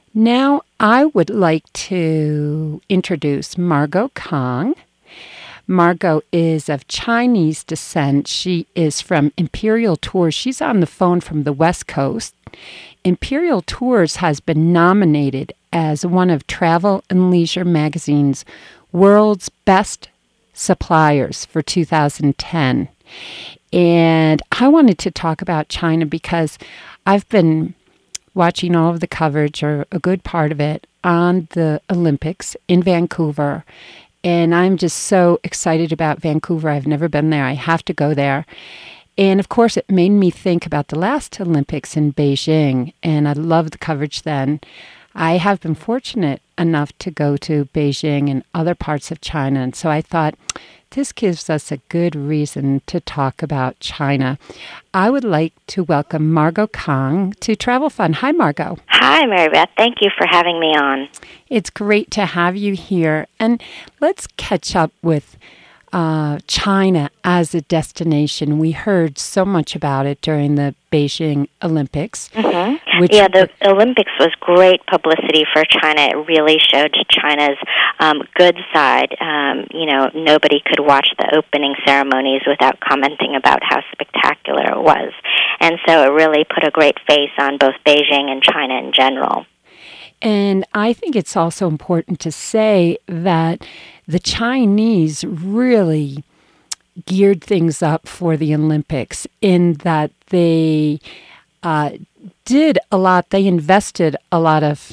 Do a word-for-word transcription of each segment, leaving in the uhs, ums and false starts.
Now I would like to introduce Margot Kang. Margot is of Chinese descent. She is from Imperial Tours. She's on the phone from the West Coast. Imperial Tours has been nominated as one of Travel and Leisure magazine's world's best suppliers for two thousand ten. And I wanted to talk about China because I've been watching all of the coverage, or a good part of it, on the Olympics in Vancouver. And I'm just so excited about Vancouver. I've never been there. I have to go there. And of course, it made me think about the last Olympics in Beijing, and I loved the coverage then. I have been fortunate enough to go to Beijing and other parts of China, and so I thought this gives us a good reason to talk about China. I would like to welcome Margot Kang to Travel Fun. Hi, Margot. Hi, Mary Beth. Thank you for having me on. It's great to have you here. And let's catch up with uh, China as a destination. We heard so much about it during the Beijing Olympics. Mm-hmm. Which yeah, the Olympics was great publicity for China. It really showed China's um, good side. Um, you know, nobody could watch the opening ceremonies without commenting about how spectacular it was. And so it really put a great face on both Beijing and China in general. And I think it's also important to say that the Chinese really geared things up for the Olympics in that they uh, did a lot. They invested a lot of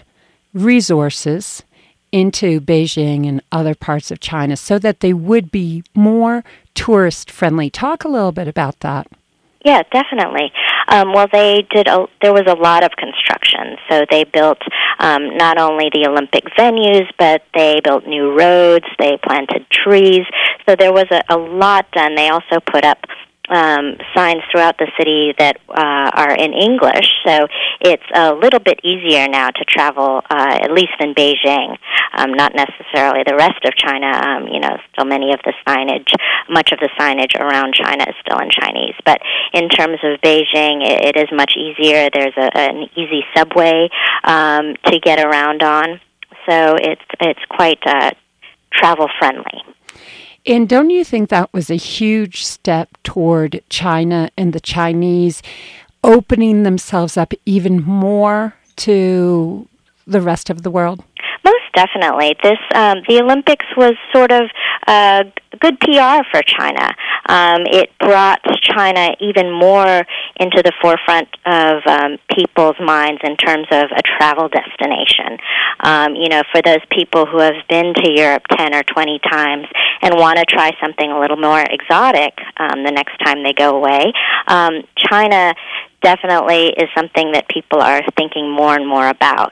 resources into Beijing and other parts of China so that they would be more tourist-friendly. Talk a little bit about that. Yeah, definitely. Um, well, they did. A, there was a lot of construction, so they built um, not only the Olympic venues, but they built new roads. They planted trees. So there was a, a lot done. They also put up um, signs throughout the city that uh, are in English. So it's a little bit easier now to travel, uh, at least in Beijing. Um, not necessarily the rest of China. Um, you know, still many of the signage, much of the signage around China is still in Chinese. But in terms of Beijing, it, it is much easier. There's a, an easy subway um, to get around on. So it's it's quite uh, travel friendly. And don't you think that was a huge step toward China and the Chinese opening themselves up even more to the rest of the world? Most definitely. This um, the Olympics was sort of uh, good P R for China. Um, it brought China even more into the forefront of um, people's minds in terms of a travel destination. Um, you know, for those people who have been to Europe ten or twenty times and want to try something a little more exotic um, the next time they go away, um, China definitely is something that people are thinking more and more about.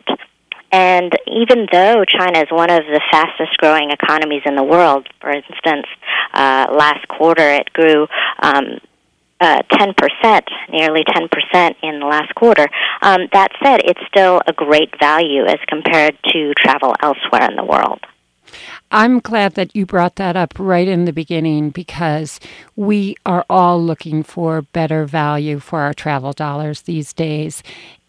And even though China is one of the fastest-growing economies in the world, for instance, uh, last quarter it grew um, uh, ten percent, nearly ten percent in the last quarter. Um, that said, it's still a great value as compared to travel elsewhere in the world. I'm glad that you brought that up right in the beginning because we are all looking for better value for our travel dollars these days.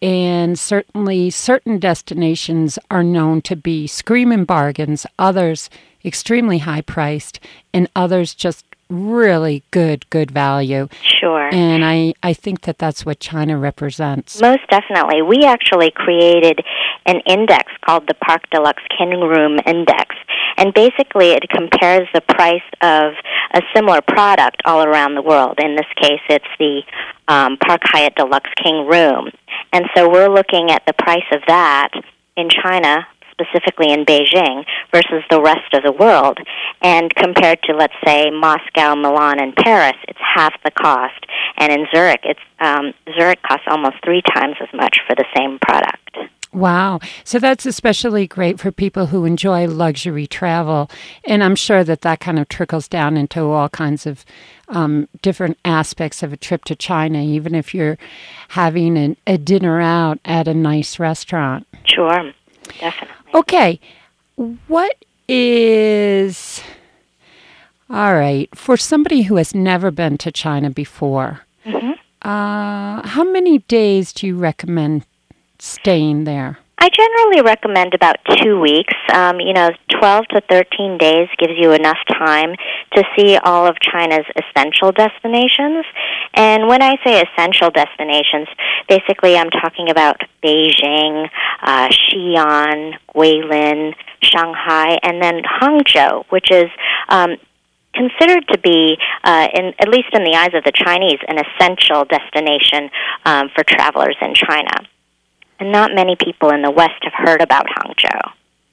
And certainly certain destinations are known to be screaming bargains, others extremely high priced, and others just really good, good value. Sure. And I, I think that that's what China represents. Most definitely. We actually created an index called the Park Deluxe King Room Index. And basically it compares the price of a similar product all around the world. In this case, it's the um, Park Hyatt Deluxe King Room. And so we're looking at the price of that in China, specifically in Beijing, versus the rest of the world. And compared to, let's say, Moscow, Milan, and Paris, it's half the cost. And in Zurich, it's um, Zurich costs almost three times as much for the same product. Wow. So that's especially great for people who enjoy luxury travel. And I'm sure that that kind of trickles down into all kinds of um, different aspects of a trip to China, even if you're having an, a dinner out at a nice restaurant. Sure. Definitely. Okay. What is... All right. For somebody who has never been to China before, mm-hmm. uh, how many days do you recommend staying there? I generally recommend about two weeks. Um, you know, twelve to thirteen days gives you enough time to see all of China's essential destinations. And when I say essential destinations, basically I'm talking about Beijing, uh, Xi'an, Guilin, Shanghai, and then Hangzhou, which is um, considered to be, uh, in, at least in the eyes of the Chinese, an essential destination um, for travelers in China. And not many people in the West have heard about Hangzhou.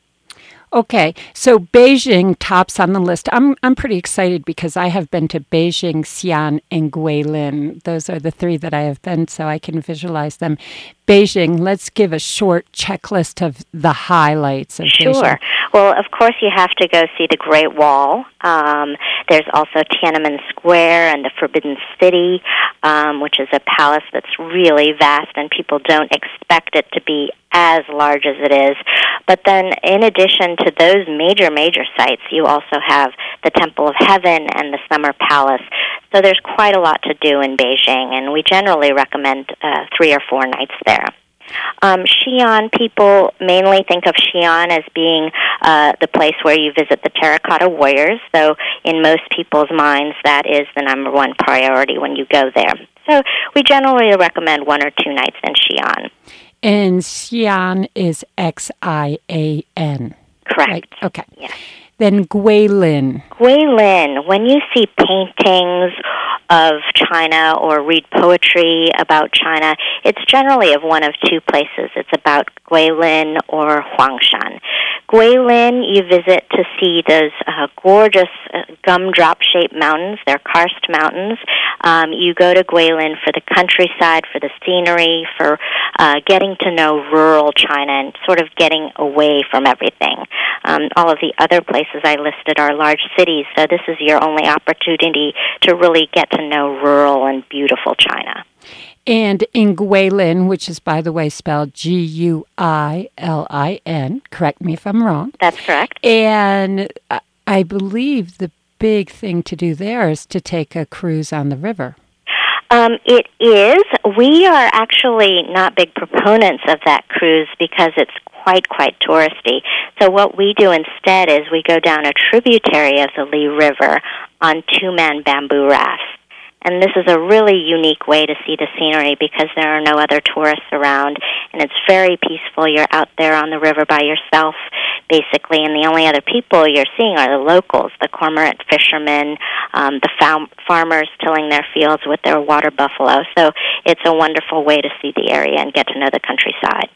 Okay, so Beijing tops on the list. I'm I'm pretty excited because I have been to Beijing, Xi'an, and Guilin. Those are the three that I have been, so I can visualize them. Beijing, let's give a short checklist of the highlights of Sure. Beijing. Well, of course, you have to go see the Great Wall. Um, there's also Tiananmen Square and the Forbidden City, um, which is a palace that's really vast, and people don't expect it to be as large as it is. But then, in addition to those major, major sites, you also have the Temple of Heaven and the Summer Palace. So there's quite a lot to do in Beijing, and we generally recommend uh, three or four nights there. Um, Xi'an, people mainly think of Xi'an as being uh, the place where you visit the terracotta warriors. So in most people's minds, that is the number one priority when you go there. So we generally recommend one or two nights in Xi'an. And Xi'an is X I A N. Correct. Right? Okay. Yes. Then Guilin. Guilin, when you see paintings of China or read poetry about China, it's generally of one of two places. It's about Guilin or Huangshan. Guilin, you visit to see those uh, gorgeous uh, gumdrop-shaped mountains. They're karst mountains. Um, you go to Guilin for the countryside, for the scenery, for uh, getting to know rural China and sort of getting away from everything. Um, all of the other places I listed are large cities, so this is your only opportunity to really get to know rural and beautiful China. And in Guilin, which is, by the way, spelled G U I L I N, correct me if I'm wrong. That's correct. And I believe the big thing to do there is to take a cruise on the river. Um, it is. We are actually not big proponents of that cruise because it's quite, quite touristy. So what we do instead is we go down a tributary of the Li River on two-man bamboo rafts. And this is a really unique way to see the scenery because there are no other tourists around, and it's very peaceful. You're out there on the river by yourself, basically, and the only other people you're seeing are the locals, the cormorant fishermen, um, the fam- farmers tilling their fields with their water buffalo. So it's a wonderful way to see the area and get to know the countryside.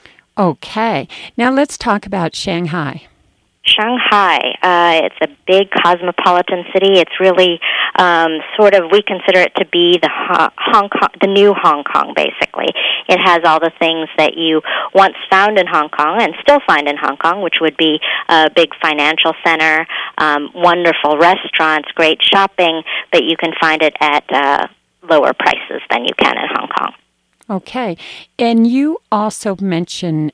Okay. Now let's talk about Shanghai. Shanghai, uh, it's a big cosmopolitan city. It's really um, sort of, we consider it to be the Ho- Hong Kong, the new Hong Kong, basically. It has all the things that you once found in Hong Kong and still find in Hong Kong, which would be a big financial center, um, wonderful restaurants, great shopping, but you can find it at uh, lower prices than you can in Hong Kong. Okay. And you also mentioned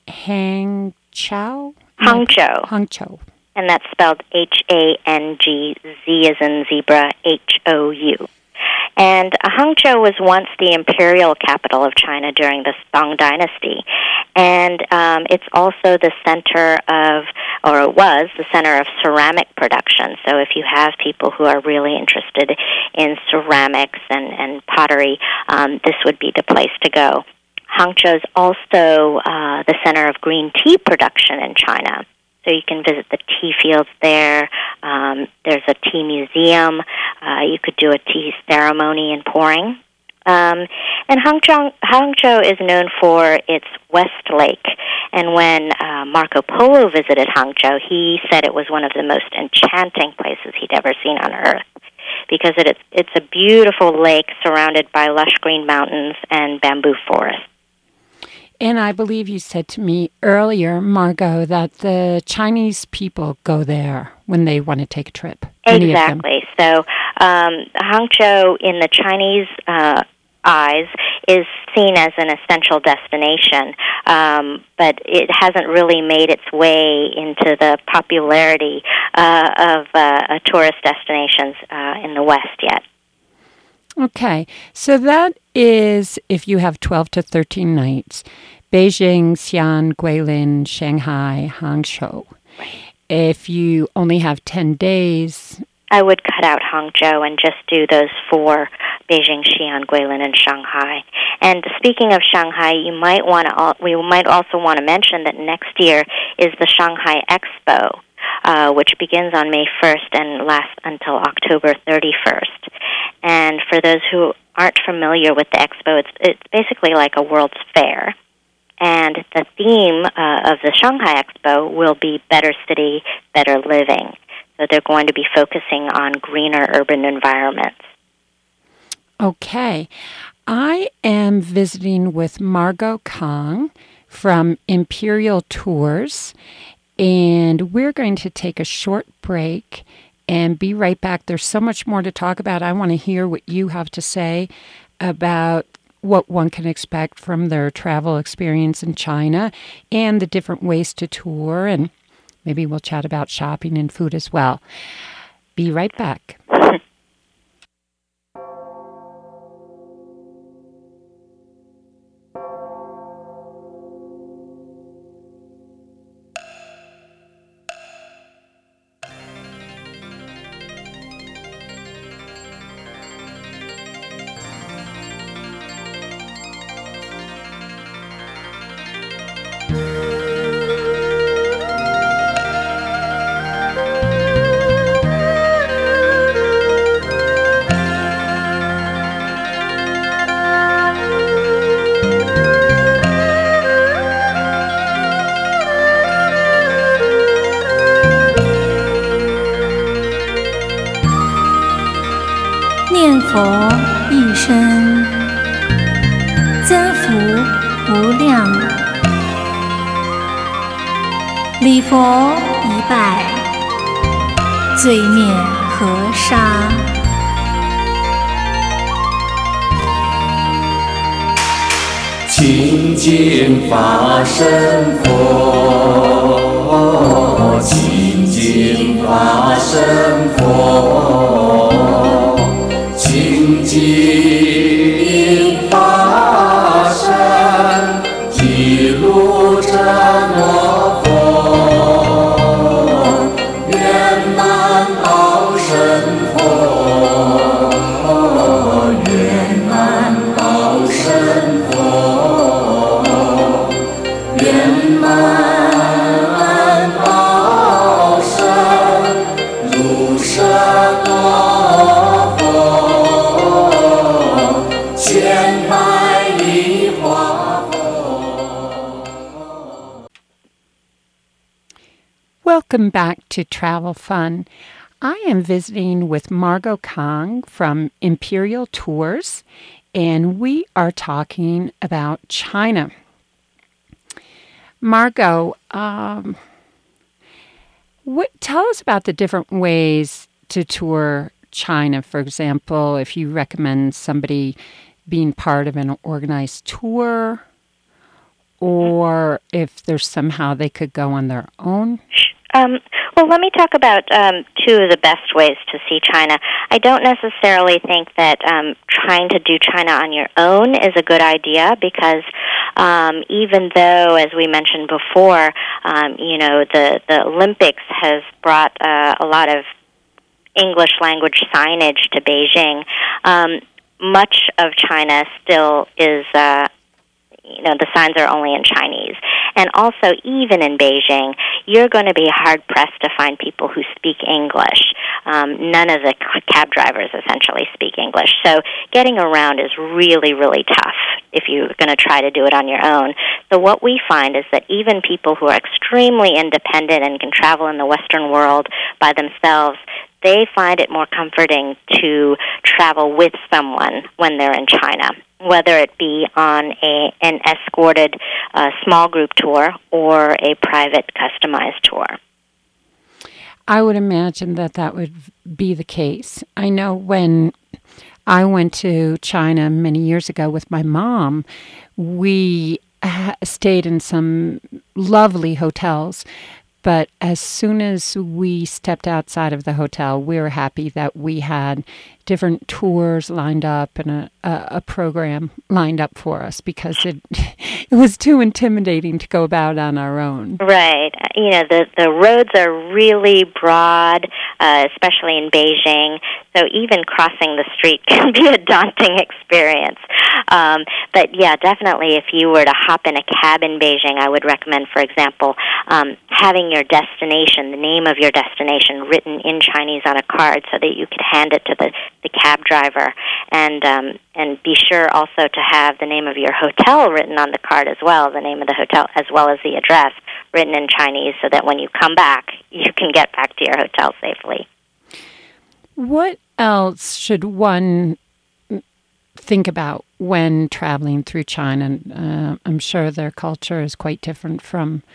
Hangzhou? Hangzhou. Hangzhou. And that's spelled H A N G, Z as in zebra, H O U. And Hangzhou was once the imperial capital of China during the Song Dynasty. And um, it's also the center of, or it was, the center of ceramic production. So if you have people who are really interested in ceramics and, and pottery, um, this would be the place to go. Hangzhou is also uh, the center of green tea production in China. So you can visit the tea fields there. Um, there's a tea museum. Uh, you could do a tea ceremony and pouring. Um, and Hangzhou, Hangzhou is known for its West Lake. And when uh, Marco Polo visited Hangzhou, he said it was one of the most enchanting places he'd ever seen on Earth, because it is, it's a beautiful lake surrounded by lush green mountains and bamboo forests. And I believe you said to me earlier, Margot, that the Chinese people go there when they want to take a trip. Exactly. So um, Hangzhou, in the Chinese uh, eyes, is seen as an essential destination, um, but it hasn't really made its way into the popularity uh, of uh, tourist destinations uh, in the West yet. Okay, so that is if you have twelve to thirteen nights. Beijing, Xi'an, Guilin, Shanghai, Hangzhou. If you only have ten days, I would cut out Hangzhou and just do those four: Beijing, Xi'an, Guilin, and Shanghai. And speaking of Shanghai, you might want to. We might also want to mention that next year is the Shanghai Expo, uh, which begins on May first and lasts until October thirty-first. And for those who aren't familiar with the Expo, it's it's basically like a World's Fair. And the theme uh, of the Shanghai Expo will be Better City, Better Living. So they're going to be focusing on greener urban environments. Okay. I am visiting with Margot Kang from Imperial Tours, and we're going to take a short break and be right back. There's so much more to talk about. I want to hear what you have to say about what one can expect from their travel experience in China and the different ways to tour, and maybe we'll chat about shopping and food as well. Be right back. 念佛一生，增福无量；礼佛一拜，罪灭河沙。 清净法身佛，清净法身佛，清净法身记录着我佛，圆满报身佛，圆满报身佛，圆满报身如舍多佛，千百亿华佛。 Welcome back to Travel Fun. I am visiting with Margot Kang from Imperial Tours, and we are talking about China. Margot, um, what, tell us about the different ways to tour China. For example, if you recommend somebody being part of an organized tour, or if there's somehow they could go on their own. Um, well, let me talk about um, two of the best ways to see China. I don't necessarily think that um, trying to do China on your own is a good idea because um, even though, as we mentioned before, um, you know, the, the Olympics has brought uh, a lot of English language signage to Beijing, um, much of China still is uh, you know, the signs are only in Chinese. And also, even in Beijing, you're going to be hard-pressed to find people who speak English. Um, none of the cab drivers essentially speak English. So getting around is really, really tough if you're going to try to do it on your own. So what we find is that even people who are extremely independent and can travel in the Western world by themselves, they find it more comforting to travel with someone when they're in China, whether it be on a an escorted uh, small group tour or a private customized tour. I would imagine that that would be the case. I know when I went to China many years ago with my mom, we ha- stayed in some lovely hotels. But as soon as we stepped outside of the hotel, we were happy that we had different tours lined up and a, a, a program lined up for us because it It was too intimidating to go about on our own. Right. You know, the, the roads are really broad, uh, especially in Beijing, so even crossing the street can be a daunting experience. Um, but yeah, definitely if you were to hop in a cab in Beijing, I would recommend, for example, um, having your destination, the name of your destination, written in Chinese on a card so that you could hand it to the, the cab driver. And um, and be sure also to have the name of your hotel written on the card as well, the name of the hotel, as well as the address written in Chinese so that when you come back, you can get back to your hotel safely. What else should one think about when traveling through China? Uh, I'm sure their culture is quite different from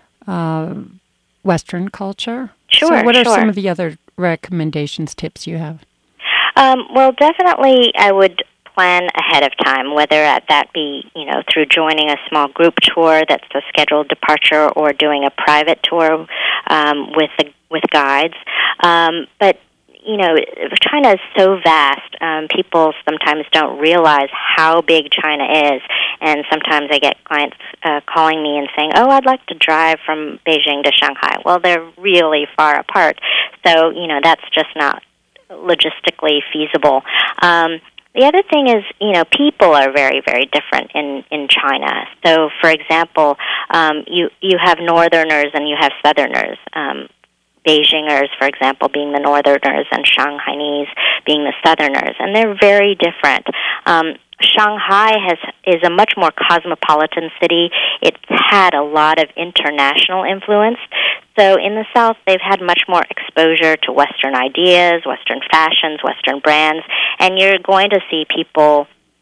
uh, Western culture. Sure, So what are sure. some of the other recommendations, tips you have? Um, well, definitely I would plan ahead of time, whether that be, you know, through joining a small group tour that's a scheduled departure or doing a private tour um, with the, with guides. Um, but you know, China is so vast. Um, people sometimes don't realize how big China is, and sometimes I get clients uh, calling me and saying, "Oh, I'd like to drive from Beijing to Shanghai." Well, they're really far apart, so you know that's just not logistically feasible. Um, the other thing is, you know, people are very, very different in, in China. So, for example, um, you you have Northerners and you have Southerners. Um, Beijingers, for example, being the Northerners, and Shanghainese being the Southerners, and they're very different. Um, Shanghai has is a much more cosmopolitan city. It's had a lot of international influence. So in the South, they've had much more exposure to Western ideas, Western fashions, Western brands, and you're going to see people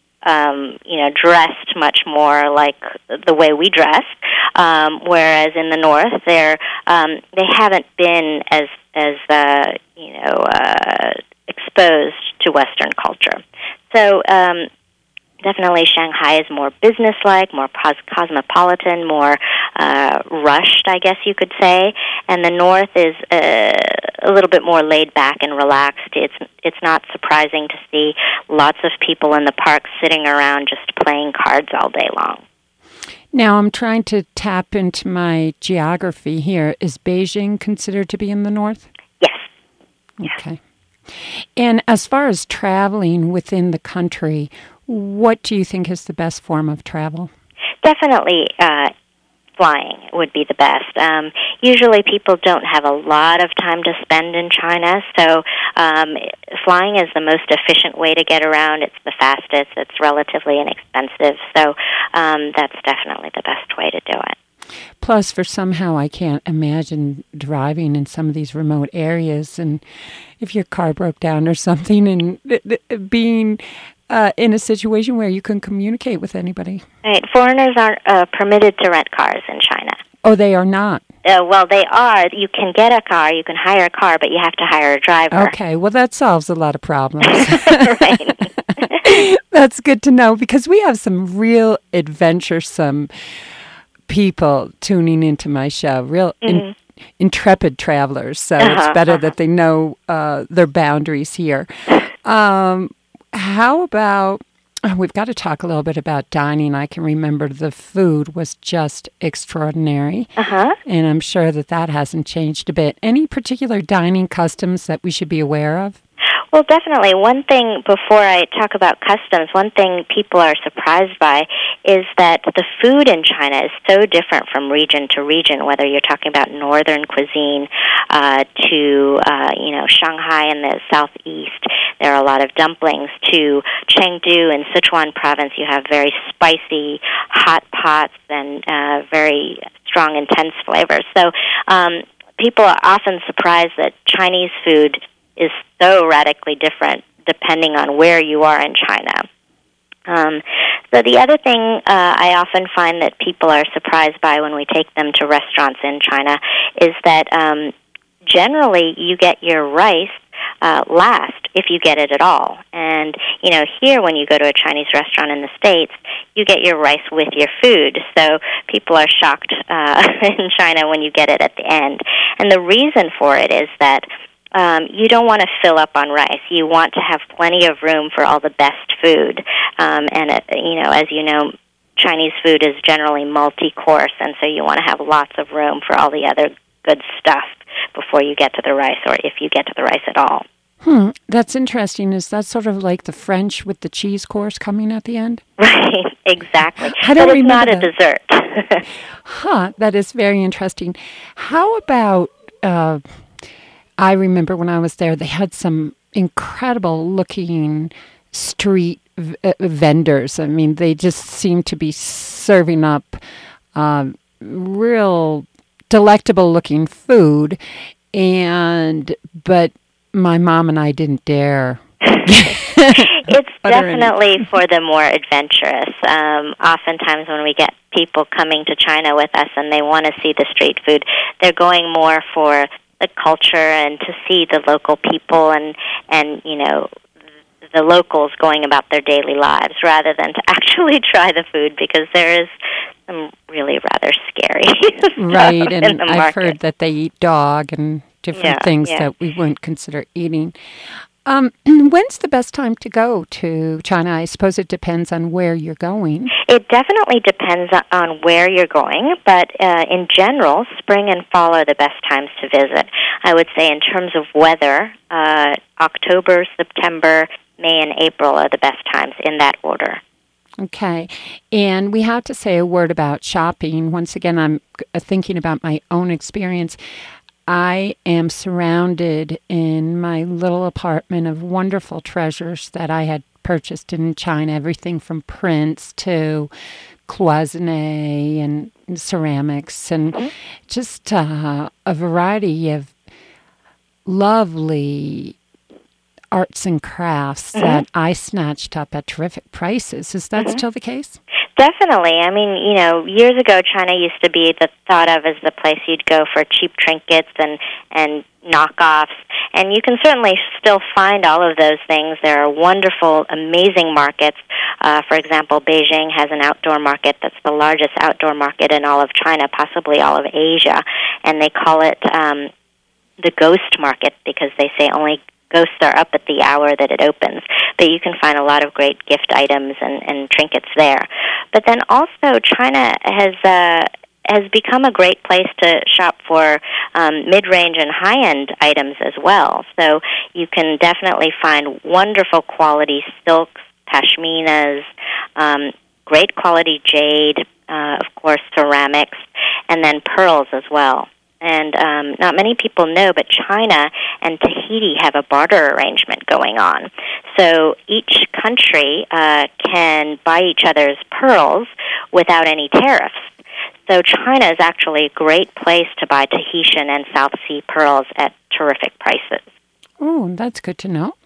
Um, you know, dressed much more like the way we dress, um, whereas in the North, they're um, they haven't been as as uh, you know uh, exposed to Western culture. So um, definitely, Shanghai is more businesslike, more pos- cosmopolitan, more uh, rushed, I guess you could say, and the North is uh, a little bit more laid back and relaxed. It's it's not surprising to see lots of people in the park sitting around just playing cards all day long. Now, I'm trying to tap into my geography here. Is Beijing considered to be in the north? Yes. Okay. And as far as traveling within the country, what do you think is the best form of travel? Definitely uh, flying would be the best. Um, usually people don't have a lot of time to spend in China, so um, flying is the most efficient way to get around. It's the fastest. It's relatively inexpensive, so um, that's definitely the best way to do it. Plus, for somehow I can't imagine driving in some of these remote areas, and if your car broke down or something, and being uh, in a situation where you can communicate with anybody. Right. Foreigners aren't uh, permitted to rent cars in China. Oh, they are not? Uh, well, they are. You can get a car, you can hire a car, but you have to hire a driver. Okay, well, that solves a lot of problems. Right. That's good to know, because we have some real adventuresome people tuning into my show, real mm-hmm. in, intrepid travelers. So uh-huh, it's better uh-huh. that they know uh, their boundaries here. Um, how about, oh, we've got to talk a little bit about dining. I can remember the food was just extraordinary. Uh-huh. And I'm sure that that hasn't changed a bit. Any particular dining customs that we should be aware of? Well, definitely. One thing, before I talk about customs, one thing people are surprised by is that the food in China is so different from region to region, whether you're talking about northern cuisine uh, to, uh, you know, Shanghai in the southeast. There are a lot of dumplings. To Chengdu in Sichuan province, you have very spicy, hot pots and uh, very strong, intense flavors. So um, people are often surprised that Chinese food is so radically different depending on where you are in China. Um, so the other thing uh, I often find that people are surprised by when we take them to restaurants in China is that um, generally you get your rice uh, last, if you get it at all. And, you know, here when you go to a Chinese restaurant in the States, you get your rice with your food. So people are shocked uh, in China when you get it at the end. And the reason for it is that Um, you don't want to fill up on rice. You want to have plenty of room for all the best food. Um, and, uh, you know, as you know, Chinese food is generally multi-course, and so you want to have lots of room for all the other good stuff before you get to the rice, or if you get to the rice at all. Hmm, that's interesting. Is that sort of like the French with the cheese course coming at the end? Right, exactly. I don't but it's remember not that. a dessert. Huh, that is very interesting. How about, uh, I remember when I was there, they had some incredible looking street v- uh, vendors. I mean, they just seemed to be serving up um, real delectable looking food, and but my mom and I didn't dare. It's Butter in it. definitely for the more adventurous. Um, oftentimes when we get people coming to China with us and they want to see the street food, they're going more for the culture and to see the local people and, and you know, the locals going about their daily lives rather than to actually try the food, because there is some really rather scary stuff Right, and in the I've market. heard that they eat dog and different Yeah, things yeah. that we wouldn't consider eating. Um, when's the best time to go to China? I suppose it depends on where you're going. It definitely depends o- on where you're going, but uh, in general, spring and fall are the best times to visit. I would say in terms of weather, uh, October, September, May, and April are the best times in that order. Okay. And we have to say a word about shopping. Once again, I'm uh, thinking about my own experience. I am surrounded in my little apartment of wonderful treasures that I had purchased in China, everything from prints to cloisonne and ceramics and just uh, a variety of lovely arts and crafts Mhm. that I snatched up at terrific prices. Is that Mhm. still the case? Definitely. I mean, you know, years ago, China used to be the, thought of as the place you'd go for cheap trinkets and, and knockoffs. And you can certainly still find all of those things. There are wonderful, amazing markets. Uh, for example, Beijing has an outdoor market that's the largest outdoor market in all of China, possibly all of Asia. And they call it um, the ghost market because they say only ghosts are up at the hour that it opens, but you can find a lot of great gift items and, and trinkets there. But then also China has uh, has become a great place to shop for um, mid-range and high-end items as well. So you can definitely find wonderful quality silks, pashminas, um, great quality jade, uh, of course ceramics, and then pearls as well. And um, not many people know, but China and Tahiti have a barter arrangement going on. So each country uh, can buy each other's pearls without any tariffs. So China is actually a great place to buy Tahitian and South Sea pearls at terrific prices. Oh, that's good to know.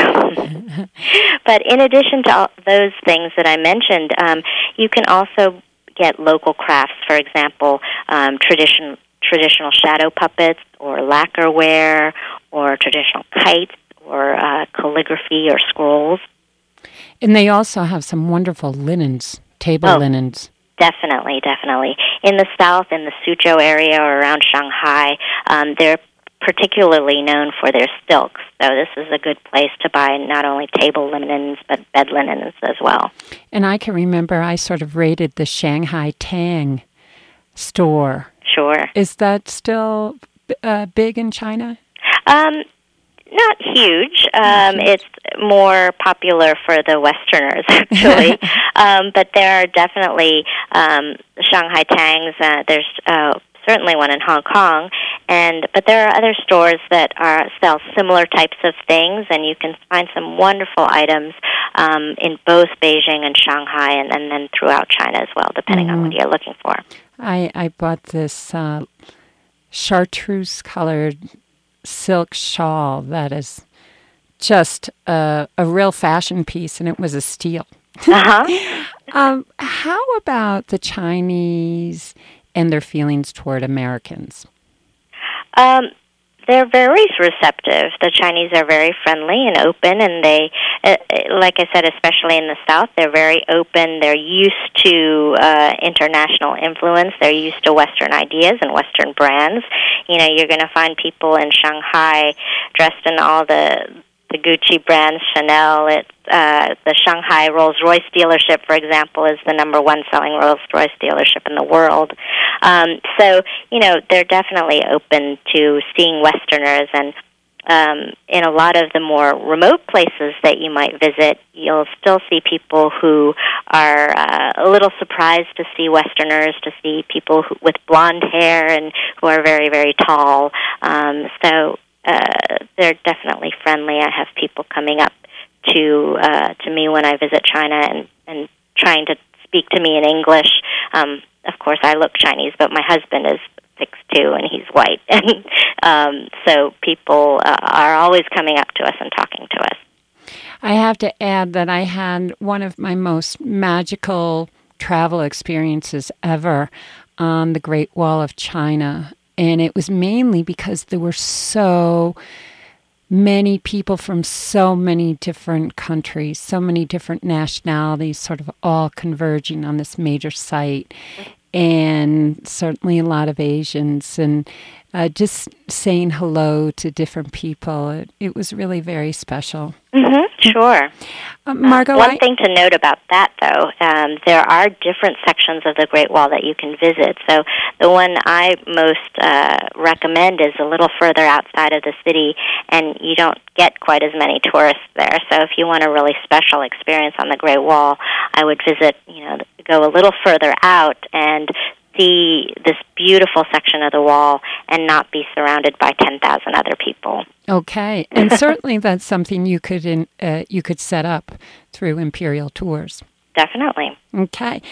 But in addition to all those things that I mentioned, um, you can also get local crafts. For example, um, tradition. traditional shadow puppets or lacquerware or traditional kites or uh, calligraphy or scrolls. And they also have some wonderful linens, table Oh. linens. Definitely, definitely. In the south, in the Suzhou area or around Shanghai, um, they're particularly known for their silks. So this is a good place to buy not only table linens, but bed linens as well. And I can remember I sort of raided the Shanghai Tang store. Sure. Is that still uh, big in China? Um, not huge. Um, it's more popular for the Westerners, actually. um, but there are definitely um, Shanghai Tangs. Uh, there's uh, certainly one in Hong Kong, and but there are other stores that are sell similar types of things, and you can find some wonderful items um, in both Beijing and Shanghai, and, and then throughout China as well, depending Mm. on what you're looking for. I, I bought this uh, chartreuse-colored silk shawl that is just a, a real fashion piece, and it was a steal. Uh-huh. Um, how about the Chinese and their feelings toward Americans? Um, they're very receptive. The Chinese are very friendly and open, and they, uh, like I said, especially in the South, they're very open. They're used to uh, international influence. They're used to Western ideas and Western brands. You know, you're going to find people in Shanghai dressed in all the the Gucci brand, Chanel. It's uh, the Shanghai Rolls-Royce dealership, for example, is the number one selling Rolls-Royce dealership in the world. Um, so, you know, they're definitely open to seeing Westerners, and um, in a lot of the more remote places that you might visit, you'll still see people who are uh, a little surprised to see Westerners, to see people who, with blonde hair and who are very, very tall. Um, so uh, they're definitely friendly. I have people coming up to uh, to me when I visit China and, and trying to speak to me in English. Um, of course, I look Chinese, but my husband is six two and he's white. And um, so people uh, are always coming up to us and talking to us. I have to add that I had one of my most magical travel experiences ever on the Great Wall of China. And it was mainly because there were so many people from so many different countries, so many different nationalities, sort of all converging on this major site. And certainly a lot of Asians, and uh, just saying hello to different people. It, it was really very special. Mm-hmm, sure. Uh, Margot, uh, one I, thing to note about that, though, um, there are different sections of the Great Wall that you can visit. So the one I most uh, recommend is a little further outside of the city, and you don't get quite as many tourists there. So if you want a really special experience on the Great Wall, I would visit, you know, go a little further out and see this beautiful section of the wall and not be surrounded by ten thousand other people. Okay, and certainly that's something you could in, uh, you could set up through Imperial Tours. Definitely. Okay.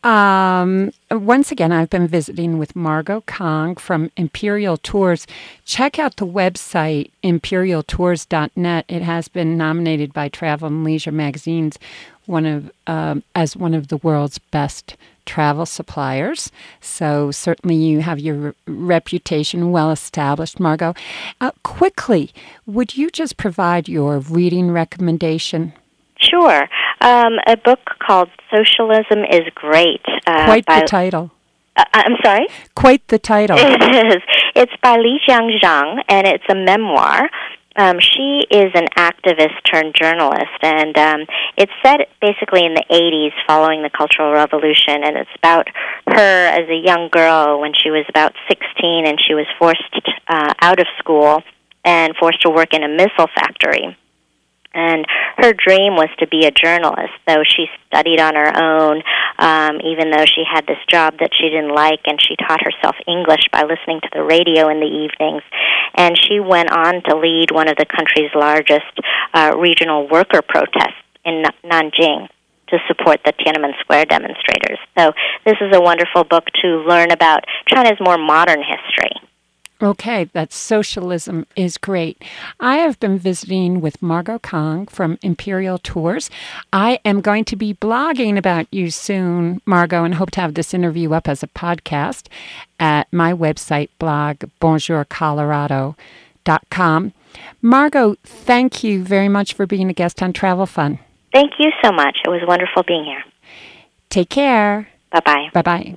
Um, once again, I've been visiting with Margot Kong from Imperial Tours. Check out the website, imperial tours dot net. It has been nominated by Travel and Leisure magazines one of um, as one of the world's best travel suppliers. So certainly you have your re- reputation well established, Margot. Uh, quickly, would you just provide your reading recommendation? Sure. Um, a book called Socialism is Great. Uh, Quite by, the title. Uh, I'm sorry? Quite the title. It is. It's by Li Jiangzhang, and it's a memoir. Um, she is an activist turned journalist, and um, it's set basically in the eighties following the Cultural Revolution, and it's about her as a young girl when she was about sixteen, and she was forced uh, out of school and forced to work in a missile factory. And her dream was to be a journalist, so she studied on her own, um, even though she had this job that she didn't like, and she taught herself English by listening to the radio in the evenings. And she went on to lead one of the country's largest uh, regional worker protests in Nanjing to support the Tiananmen Square demonstrators. So this is a wonderful book to learn about China's more modern history. Okay, that Socialism is Great. I have been visiting with Margot Kong from Imperial Tours. I am going to be blogging about you soon, Margot, and hope to have this interview up as a podcast at my website, blog bonjour colorado dot com. Margot, thank you very much for being a guest on Travel Fun. Thank you so much. It was wonderful being here. Take care. Bye-bye. Bye-bye.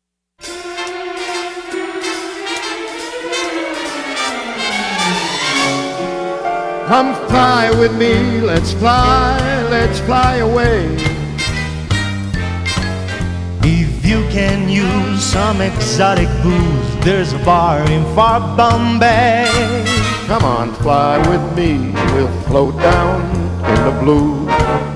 Come fly with me, let's fly, let's fly away. If you can use some exotic booze, there's a bar in far Bombay. Come on, fly with me, we'll float down in the blue.